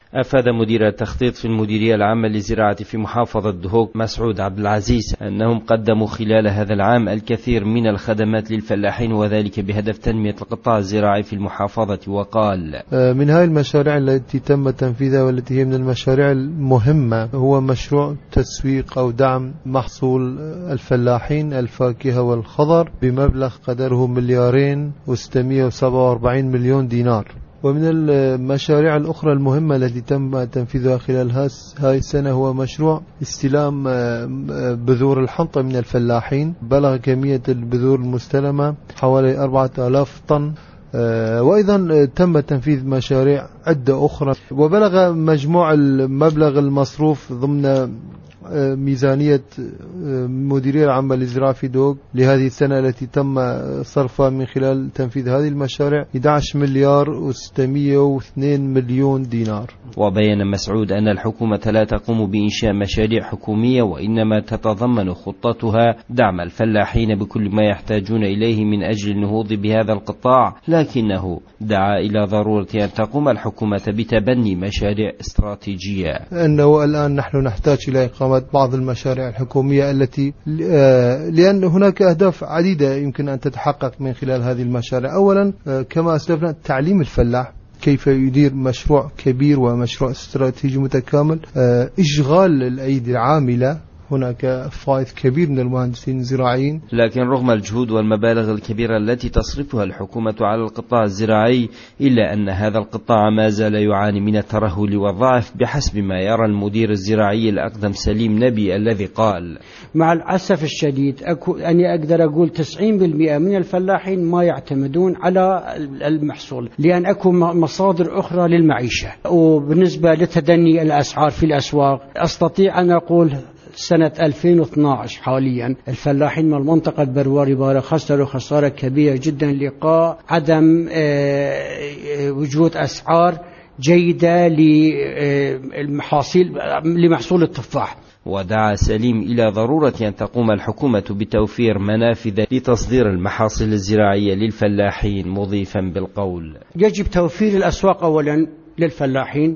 أفاد مدير التخطيط في المديرية العامة للزراعة في محافظة دهوك مسعود عبد العزيز أنهم قدموا خلال هذا العام الكثير من الخدمات للفلاحين وذلك بهدف تنمية القطاع الزراعي في المحافظة. وقال: من هذه المشاريع التي تم تنفيذها والتي هي من المشاريع المهمة هو مشروع تسويق أو دعم محصول الفلاحين الفاكهة والخضر بمبلغ قدره 2,647,000,000 دينار. ومن المشاريع الأخرى المهمة التي تم تنفيذها خلال هذه السنة هو مشروع استلام بذور الحنطة من الفلاحين. بلغ كمية البذور المستلمة حوالي 4,000 طن. وأيضا تم تنفيذ مشاريع عدة أخرى، وبلغ مجموع المبلغ المصروف ضمن ميزانية مديرية العامة للزراعة في دوق لهذه السنة التي تم صرفها من خلال تنفيذ هذه المشاريع 11,602,000,000 دينار. وبين مسعود أن الحكومة لا تقوم بإنشاء مشاريع حكومية وإنما تتضمن خطتها دعم الفلاحين بكل ما يحتاجون إليه من أجل النهوض بهذا القطاع، لكنه دعا إلى ضرورة أن تقوم الحكومة بتبني مشاريع استراتيجية. أنه الآن نحن نحتاج إلى إقامة بعض المشاريع الحكومية التي لأن هناك أهداف عديدة يمكن أن تتحقق من خلال هذه المشاريع. أولا كما أسلفنا تعليم الفلاح كيف يدير مشروع كبير ومشروع استراتيجي متكامل. إشغال الأيدي العاملة، هناك فائض كبير من المهندسين الزراعيين. لكن رغم الجهود والمبالغ الكبيرة التي تصرفها الحكومة على القطاع الزراعي إلا أن هذا القطاع ما زال يعاني من الترهل والضعف بحسب ما يرى المدير الزراعي الأقدم سليم نبي الذي قال: مع الأسف الشديد أني أقدر أقول 90% من الفلاحين ما يعتمدون على المحصول لأن أكو مصادر أخرى للمعيشة. وبالنسبة لتدني الأسعار في الأسواق أستطيع أن أقول سنة 2012 حاليا الفلاحين من المنطقة البرواري بارة خسروا خسارة كبيرة جدا لقاء عدم وجود أسعار جيدة لمحصول التفاح. ودعا سليم إلى ضرورة أن تقوم الحكومة بتوفير منافذ لتصدير المحاصيل الزراعية للفلاحين، مضيفا بالقول: يجب توفير الأسواق أولا للفلاحين،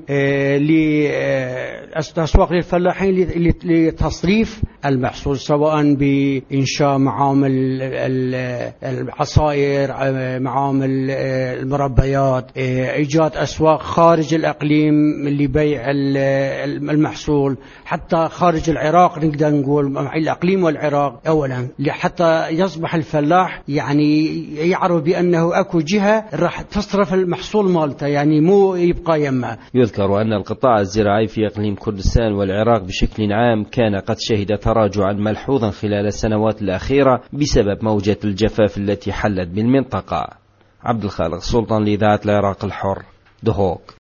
لأسواق للفلاحين لتصريف المحصول، سواء بإنشاء معامل العصائر، معامل المربيات، إيجاد أسواق خارج الأقليم لبيع المحصول، حتى خارج العراق نقدر نقول الأقليم والعراق أولا، حتى يصبح الفلاح يعني يعرف بأنه أكو جهة راح تصرف المحصول مالته، يعني مو يبقى يمه. يذكر أن القطاع الزراعي في إقليم كردستان والعراق بشكل عام كان قد شهد تراجعا ملحوظا خلال السنوات الأخيرة بسبب موجة الجفاف التي حلت بالمنطقة. عبد الخالق سلطان لإذاعة العراق الحر، دهوك.